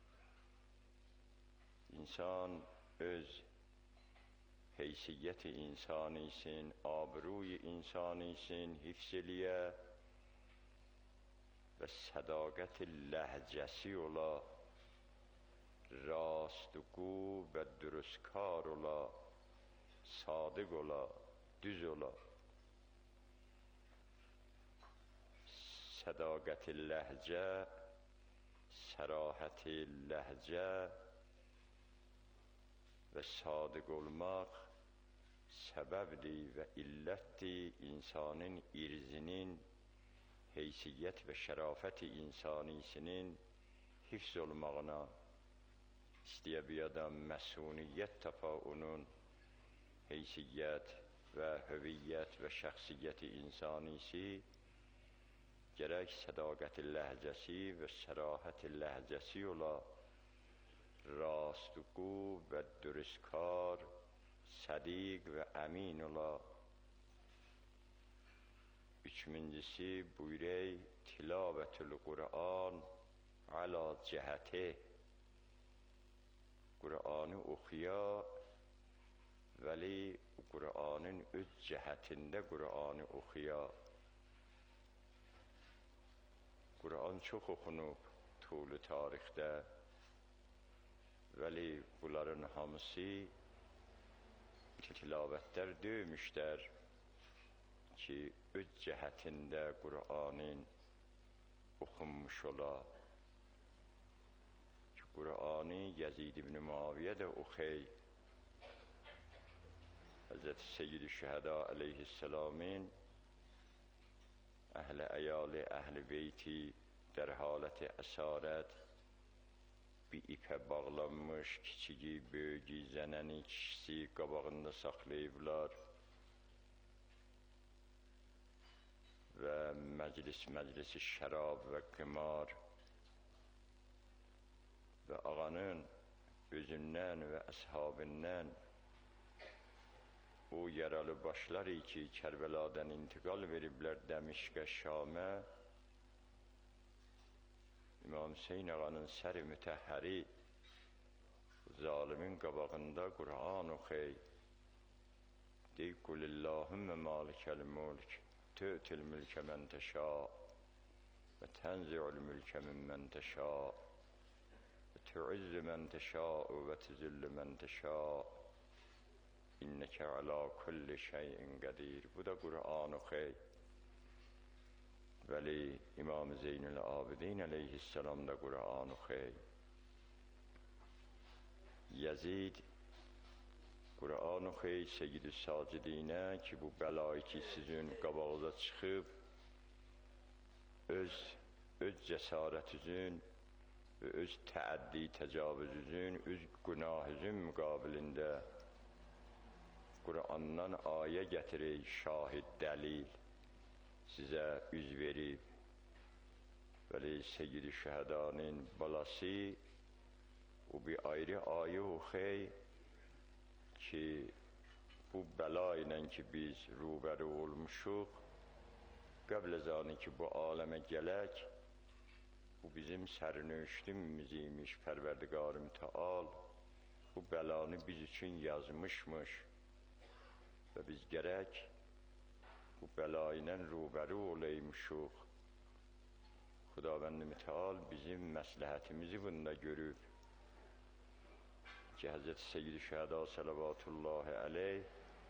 İnsan öz heysiyyət-i insani için, abruy-i insani için hifz eləyə və sədaqət-i ləhcəsi ola, rastqu və dürüstkar ola, sadiq ola, düz ola. Sədaqət-i ləhcə, sərahət-i ləhcə və sadiq olmaq səbəbdir və illətdir insanın irzinin, heysiyyət və şərafət-i insanisinin hifz olmağına. İstəyə bir adam məsuniyyət tapa, onun heysiyyət və hüviyyət və şəxsiyyət-i insanisi gərək sədaqət-i ləhcəsi və sərahət-i ləhcəsi ola, rastqu və dürüstkar, sadiq və əmin ola. Üçüncüsü buyurur, tilavətül-Qur'an əla cəhəti. Qur'anı oxuya, vəli Qur'anın öz cəhətində Qur'anı oxuya. Qur'an çox oxunub tulu tarixdə, vəli bunların hamısı tilavətlər döymüşlər ki, öz cəhətində Qur'anın oxunmuş ola. Ki, Qur'anı Yezid ibn Muaviyyə də oxuy. Həzrəti Seyyid-i Şühəda aleyhisselamın əhl-i əyali, əhl-i beyti در حالت اسارت bir ipə bağlanmış kiçigi, böyücü, zənəni, kişisi qabağında saxlayıblar və məclisi şərab və qimar və ağanın özündən və əshabından o yaralı başlar ki, Kərbəladan intiqal veriblər Dəmişqə, Şamə, İmam Hüseyin ağanın sər-i mütəhhəri zalimin qabağında Qur'an oxuy. Dey, Qulillahümmə malikəl mulk, tü'til mülkə mən təşâ və tənzi'ul mülkə mimmən təşâ və tu'izzu mən təşâ və tüzillu mən təşâ innəkə alâ kulli şeyin qədir. Bu da Qur'an oxuy. Vəli İmam Zeynül Abidin aleyhisselam da Qur'an oxuy. Yezid Qur'an oxuy Seyyid-i Sacidinə ki, bu bəlayı ki, sizin qabağıza çıxıb, öz cəsarətinizin və öz təəddi təcavüzünüzün, öz günahınızın müqabilində Qur'andan ayə gətirir, şahid, dəlil sizə üz verib. Vəli Seyyid-i Şühədanın balası o bir ayrı ayə oxuy ki, bu bu bəla ilə ki biz rübəru olmuşuq, qəbl az anı ki bu aləmə gələk, bu bizim sərnöştümüz imiş Pərverdigar Mütəal, bu bəlanı biz üçün yazmışmış və biz gərək bu bəla ilə rübəru olaymışuq. Xudavənd Mütəal bizim məsləhətimizi bunda görüb ki, Həzrət Seyyid-i Şəhəda Səlavatullahi Aleyh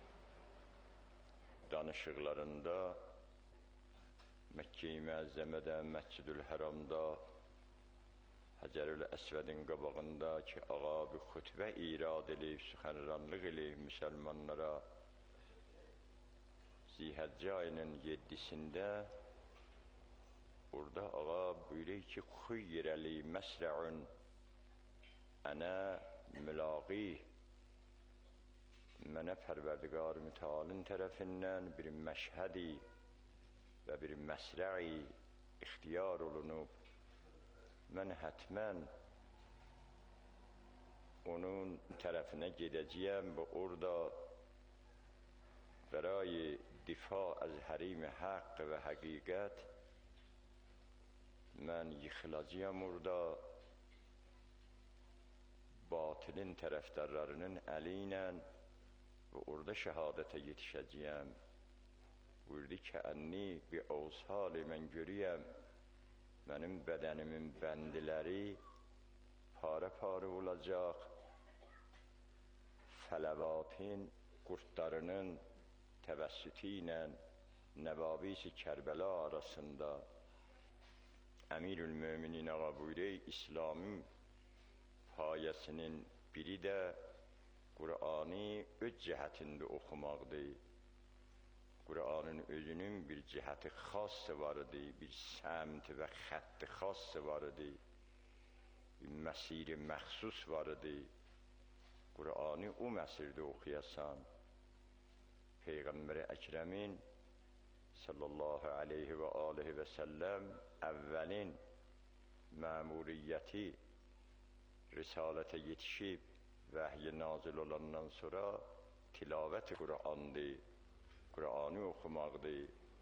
danışıqlarında Məkkə-i Müəzzəmədə, Məscid-ül Həramda, Həcərül Əsvədin qabağında ki, ağa bir xütbə irad eləyib, süxənranlıq eləyib müsəlmanlara Zilhəccə ayının 7-sində orada ağa buyuruyor ki, xuyyirəli məsrəun ənə mülaqih, mənə Pərverdigar Mütəalın tərəfindən bir məşhədi və bir məsrəi ixtiyar olunub. Mən hətmən onun tərəfinə gedəcəyəm və orada برای دفاع از حریم حق و حقیقت من yıxılacağım orada batilin tərəfdarlarının əli ilə və orada şəhadətə yetişəcəyəm. Buyurdu ki, ənni bir avsali mən görüyəm, mənim bədənimin bəndiləri para-para olacaq, fələvatin qurtlarının təvəssütü ilə Nəvabis-i Kərbəla arasında Əmirül-Möminin ağa buyuruyor, İslamın payəsinin biri də Qur'anı öz cəhətində oxumaqdır. Qur'anın özünün bir cəhəti xası var idi, bir səmt və xətti xası var idi, bir məsiri məxsus var idi. Qur'anı o məsirdə oxuyasan. Peyğəmbər Əkrəmin sallallahu aleyhi və aleyhi və səlləm əvvəlin məmuriyyəti risalətə yetişib vəhiy nazil olandan sonra tilavət Qur'andır, Qur'anı oxumaqdır.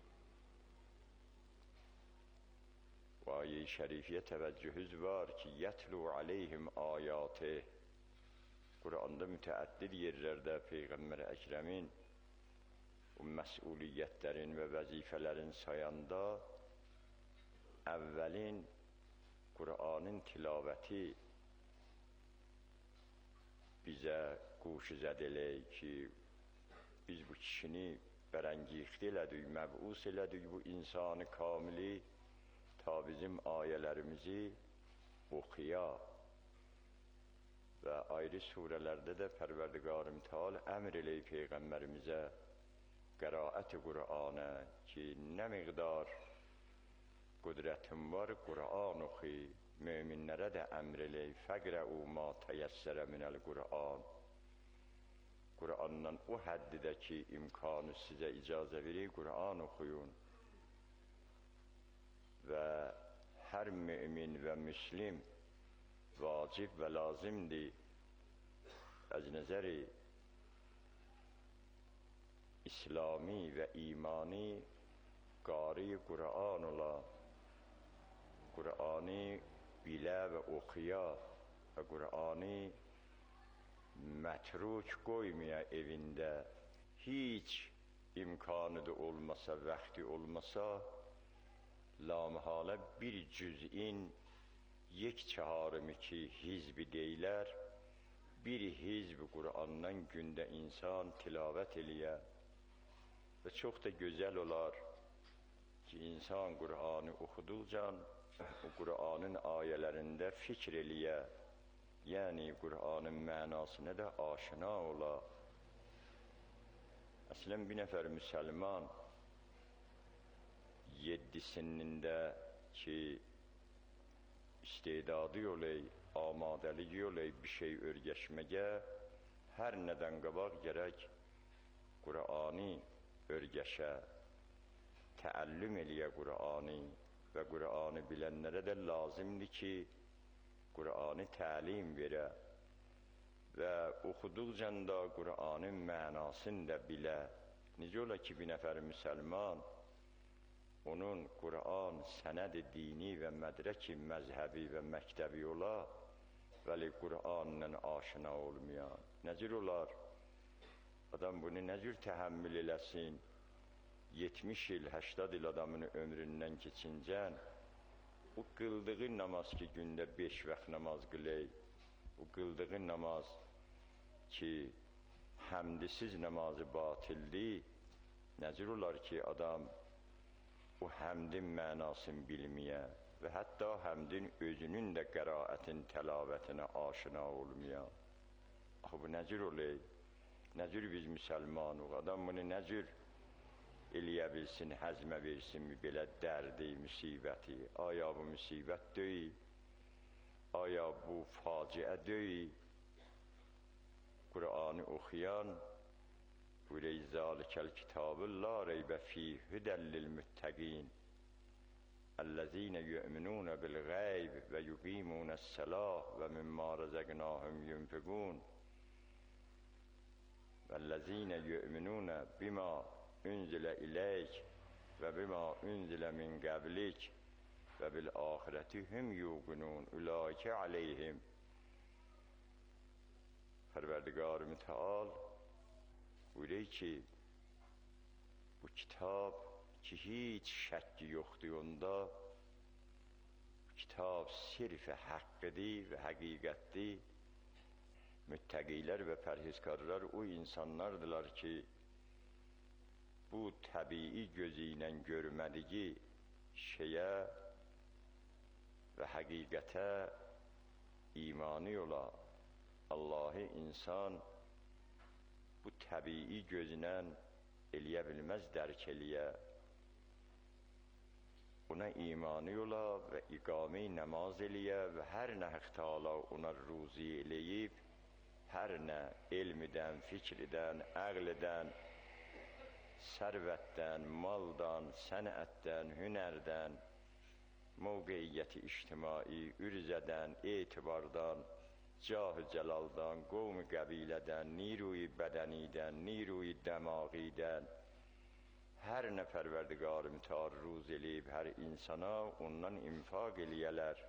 Bu ayə-i şərifiyyə təvəccühüz var ki, yətlu aleyhim ayatih. Qur'anda mütəəddid yerlərdə Peyğəmbər Əkrəmin o məsuliyyətlərin və vəzifələrin sayanda əvvəlin Qur'anın tilavəti bizə quşuzəd eləyik ki, biz bu kişini bərəngixdə elədik, məbus elədik bu insanı kamili ta bizim ayələrimizi oxuya və ayrı surələrdə də Pərverdigar Mütəal əmr eləyib Peyğəmbərimizə qiraət-i Qur'anə ki, nə miqdar qüdrətin var, Qur'an oxuy, möminlərə də əmr eləyib, fəqrəu ma təyəssərə minəl Qur'an. Qur'andan o həddidə ki, imkanı sizə icazə verir, Qur'an oxuyun. Və hər mümin və müslim vacib və lazimdir az nəzəri İslami və imani qari Qur'an ola, Qur'anı bilə və oxuya və Qur'anı mətruk qoymaya evində, heç imkanı da olmasa, vaxtı olmasa, lamıhalə bir cüz'in 1/4 hizbi deyilər, bir hizb Qur'andan gündə insan tilavət eləyə və çox da gözəl olar ki, insan Qur'anı oxuduqca o Qur'anın ayələrində fikr eləyə, yəni Qur'anın mənasına da aşina ola. Əslən bir nəfər müsəlman 7 sinində ki, istedadı olay, amadəliyi olay bir şey örgəşməyə, hər nədən qabaq gərək Qur'anı örgəşə, təəllüm eləyə Qur'anı və Qur'anı bilənlərə də lazımdır ki, Qur'anı təlim verə. və oxuduqca da Qur'anın mənasını da bilə. Necə ola ki, bir nəfər müsəlman onun Qur'an sənəd dini və mədrəki məzhəbi və məktəbi ola, vəli Qur'anla aşina olmayan. Necə olar? Adam bunu nə cür təhəmmül eləsin? 70 il, 80 il adamın ömründən keçincən, o qıldığı namaz ki, gündə 5 vaxt namaz qılay, o qıldığı namaz ki, həmdisiz namazı batildir, necə olar ki, adam o həmdin mənasını bilməyə və hətta həmdin özünün də qəraətin, təlavətinə aşina olmayan. Axı, bu necə olay? Necür biz müsəlmanıq? Adam bunu necür eləyə bilsin, həzmə versin belə dərdi, müsibəti? Aya bu müsibət deyil? Aya bu faciə deyil? Qur'anı oxuyan buyuruyor, zâlikəl kitabı la reybə fîh hüdən lil müttəqin ellezîne yu'minûne bil gayb və yuqîmûne's-salâh və mimmâ razaqnâhum yunfiqûn vellezîne yu'minûne bimâ unzile ileyk və bimâ unzile min qablik və bil âxireti hum yuqinûn ulaike aleyhim. Pərverdigar-ı Müteal buyuruyor ki, bu kitab ki hiç şəkki yoxdur onda, bu kitab sirf-i haqqıdır və həqiqətdir. Müttəqilər və pərhizkarlar o insanlardılar ki, bu təbii gözü ilə görmədiyi şeyə və həqiqətə imani ola. Allahı insan bu təbii gözünə eləyə bilməz, dərk eləyə. Ona imani ola və iqami namaz eləyə və hər nə Haq Teala ona ruzi eləyib, hər nə elmidən, fikridən, əqlidən, sərvətdən, maldan, sənətdən, hünərdən, mövqeyiyyəti ictimai, ürzədən, etibardan, cah-ı cəlaldan, qovm-ı qəbilədən, niruy-i bədənidən, niruy-i dəmaqidən, hər nə Pərverdigar-ı Müteal ruz eləyib hər insana ondan infaq eləyələr.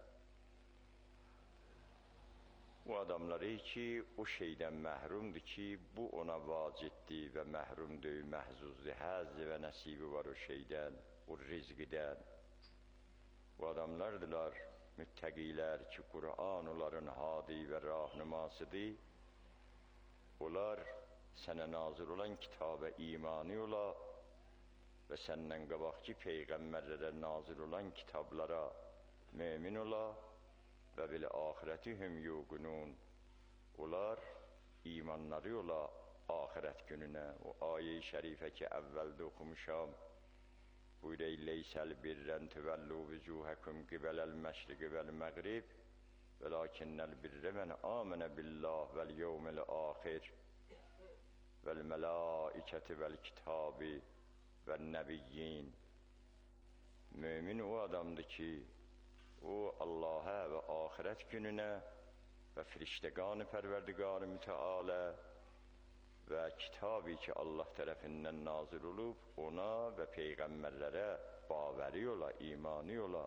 O adamları ki, o şeydən məhrumdur ki, bu ona vacibdir və məhrumdur, məhzuzdur, həzz və nəsibi var o şeydən, o rizqidən. O adamlardılar, müttəqilər ki, Qur'an onların hadi və rahnumasıdır. Onlar sənə nazır olan kitaba imani ola və səndən qabaqki peyğəmbərlərə nazır olan kitablara mümin ola və bil ahireti hüm yuqinun. Onlar imanları ola ahirət gününə. O ayə-i şərifə ki, əvvəldə oxumuşam, buyuruyor, leysəl birrən tüvəllu vücuhəkum qibələl məşriqi vəl-məqrib vəlakinnəl birrə mən amənə billah vəl-yevmil axir vəl-mələikəti vəl-kitabi vəl-nəbiyyin. Mümin o adamdır ki, o Allah'a və ahirət gününə və firiştəqan-ı Pərverdigar-ı Mütealə və kitabı ki Allah tərəfindən nazil olub, ona və peyğəmbərlərə bavəri ola, imani ola.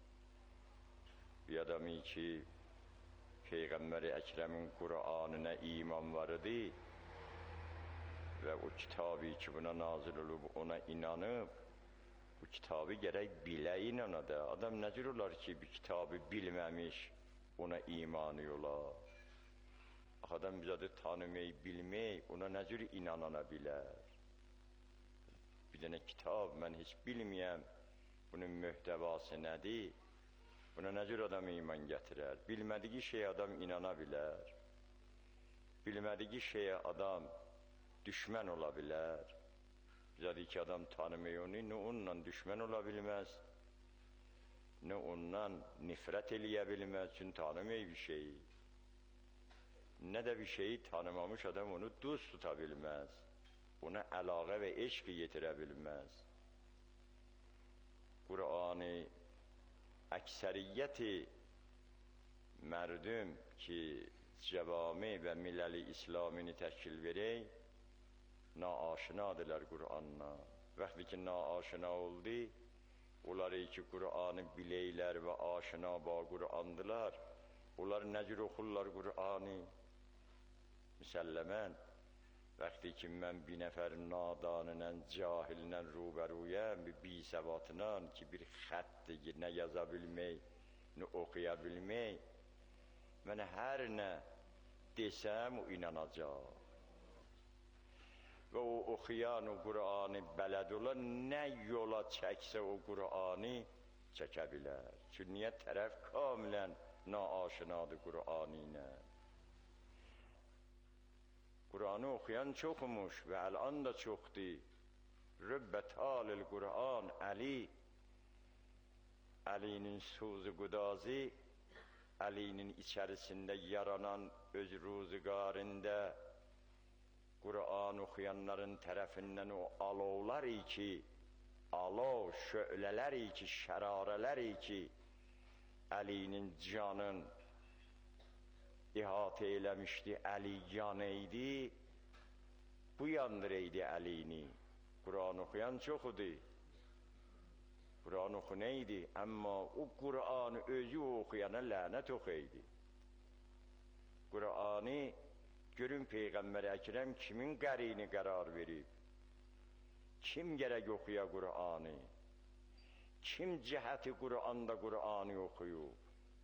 Bir adamı ki Peyğəmbər-i Əkrəmin Qur'anına iman var idi və o kitabı ki buna nazil olub, ona inanıb, bu kitabı gərək bilə inanadı. Adam necür olar ki, bir kitabı bilməmiş, ona imani ola? Adam bizadı tanımayı, bilmək, ona necür inanana bilər? Bir dənə kitab, mən heç bilməyəm, bunun mühtəvası nədir? Buna necür adam iman gətirər? Bilmədiyi şeyə adam inana bilər. Bilmədiyi şeyə adam düşmən ola bilər. Bizadı ki, adam tanımıyor onu, nə onunla düşmən ola bilməz, nə ondan nifrət eləyə bilməz, çünki tanımıyor bir şeyi. Nə də bir şeyi tanımamış adam onu dost tuta bilməz, ona əlaqə və eşq yetirə bilməz. Qur'anı əksəriyyəti mərdüm ki, cəvami və milləli İslamini təşkil verək, naaşinadılar Qur'anla. Vaxtı ki, naaşina oldu, onları ki, Qur'anı bileylər və aşina ba Qur'andılar, onlar nə cür oxurlar Qur'anı? Müsəlləmən, vaxtı ki, mən bir nəfər nadanla, cahillə rubəruyəm, bir bisəvatla ki, bir xətdir ki, nə yaza bilmək, nə oxuya bilmək, mən hər nə desəm, o inanacaq. Və o oxuyan o Qur'anı bələd olan, nə yola çəksə o Qur'anı çəkə bilər. Çünki niyə tərəf kamilən naaşinadır Qur'anı ilə? Qur'anı oxuyan çoxmuş və əlan da çoxdur. Rübbət alil Qur'an Əli, Əlinin suzu qudazı, Əlinin içərisində yaranan öz ruzigarində Qur'an oxuyanların tərəfindən o alovlar ki, alov, şö'lələr ki, şərarələr ki, Əlinin canın ihatə eləmişdi, Əli yanı idi, bu yandırıydı Əlini. Qur'an oxuyan çoxudur. Qur'an oxu neydi? Amma o Qur'anı özü oxuyana lənət oxuydu. Qur'anı görün Peyğəmbər Əkrəm kimin qərini qərar verib? Kim gərək oxuya Qur'anı? Kim cəhəti Qur'anda Qur'anı oxuyub?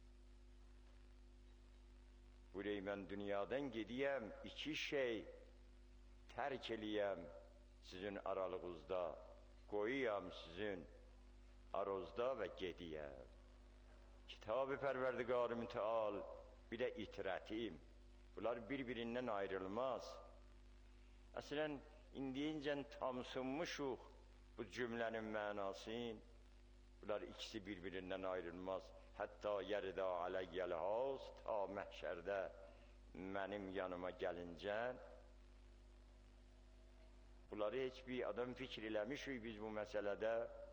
Buraya mən dünyadan gediyəm, iki şey tərk eləyəm sizin aralığınızda, qoyuyam sizin arazda və gediyəm. Kitab-ı Pərverdigar-ı Müteal, bir də itirətim. Bunlar bir-birindən ayrılmaz. Əslən, indiyincən tamsınmışıq bu cümlənin mənasını. Bunlar ikisi bir-birindən ayrılmaz. Hətta yərdə aləyyəl haz, ta məhşərdə mənim yanıma gəlincən, bunları heç bir adam fikir eləmişik biz bu məsələdə.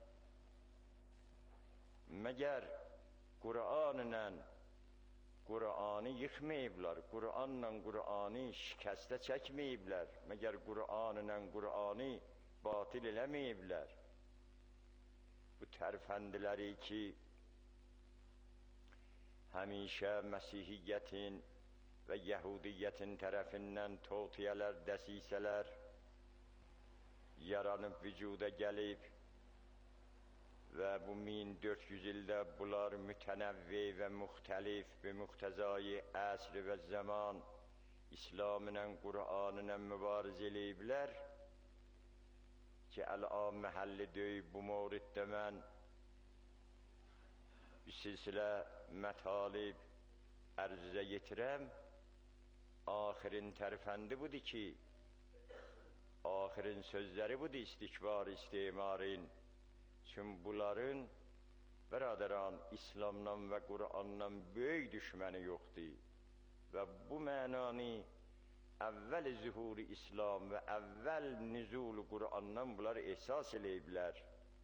Məgər Qur'anla Qur'anı yıxmayıblar, Qur'anla Qur'anı şikəstə çəkməyiblər, məgər Qur'anla Qur'anı batil eləməyiblər. Bu tərfəndiləri ki, həmişə Məsihiyyətin və Yəhudiyyətin tərəfindən toğtiyələr, dəsisələr yaranıb vücuda gəlib və bu 1400 ildə bunlar mütənəvvi və müxtəlif və müxtəzai əsr və zaman İslamla, Qur'anla mübarizə eləyiblər ki, əl-an məhəlli döyüb bu mövriddə mən bir silsilə mətalib ərzə yetirəm. Axirin tərfəndi budur ki, axirin sözləri budur istikbar, istimarin. Çünki bunların bəradəran İslamdan və Qur'andan böyük düşməni yoxdur. Və bu mənanı əvvəl zühur-i İslam və əvvəl nüzul-u Qur'andan bunlar ehsas eləyiblər.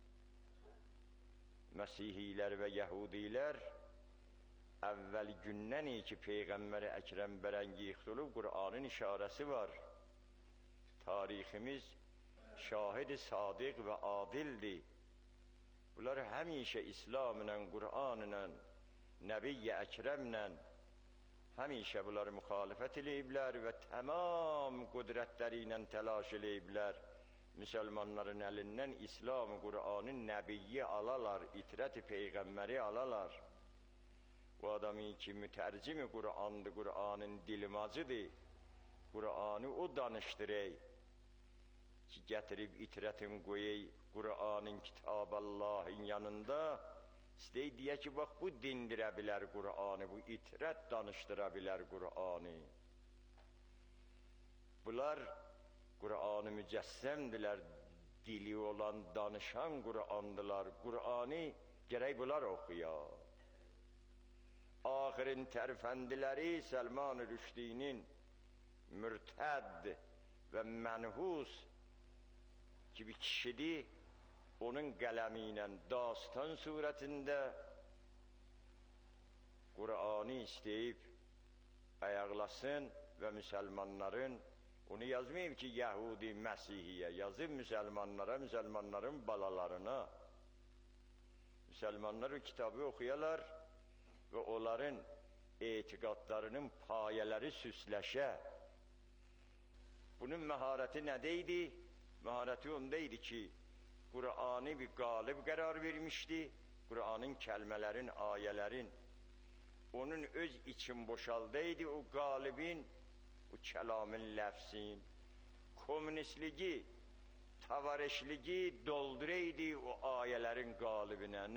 Məsihilər və Yəhudilər əvvəl gündən ki, Peyğəmbər Əkrəm bərəngi yıxdılıb, Qur'anın işarəsi var. Tariximiz şahid-i sadiq və adildir. Bunlar həmişə İslamla, Qur'anla, Nəbi-i Əkrəmlə həmişə bunlar müxalifət eləyiblər və tamam qüdrətləri ilə təlaş eləyiblər. Müsəlmanların əlindən İslam-ı Qur'anın Nəbiyyi alalar, itirət-i Peyğəmbəri alalar. O adamı ki, mütərcim-i Qur'andır, Qur'anın dilmacıdır, Qur'anı o danışdırır ki, gətirib itirətin qoyay Qur'anın Kitab-Allahın yanında, istəyir deyə ki, bax, bu dindirə bilər Qur'anı, bu itirət danışdıra bilər Qur'anı. Bunlar Qur'anı mücəssəmdilər, dili olan, danışan Qur'andılar. Qur'anı gərək bunlar oxuya. Axirin tərfəndiləri Səlman-ı Rüşdinin mürtəd və mənhus ki, bir kişidir, onun qələmi ilə dastan surətində Qur'anı istəyib ayaqlasın və müsəlmanların, onu yazmayıb ki, Yəhudi, Məsihiyyə, yazıb müsəlmanlara, müsəlmanların balalarına. Müsəlmanlar o kitabı oxuyalar və onların etiqadlarının payələri süsləşə. Bunun məharəti nədəydi? Məharəti ondaydı ki, Qur'anı bir qalib qərar vermişdi. Qur'anın kəlmələrin, ayələrin onun öz için boşaldaydı, o qalibin, o kəlamın ləfsin, komünistliği, tavareşliği dolduraydı o ayələrin qalibinə.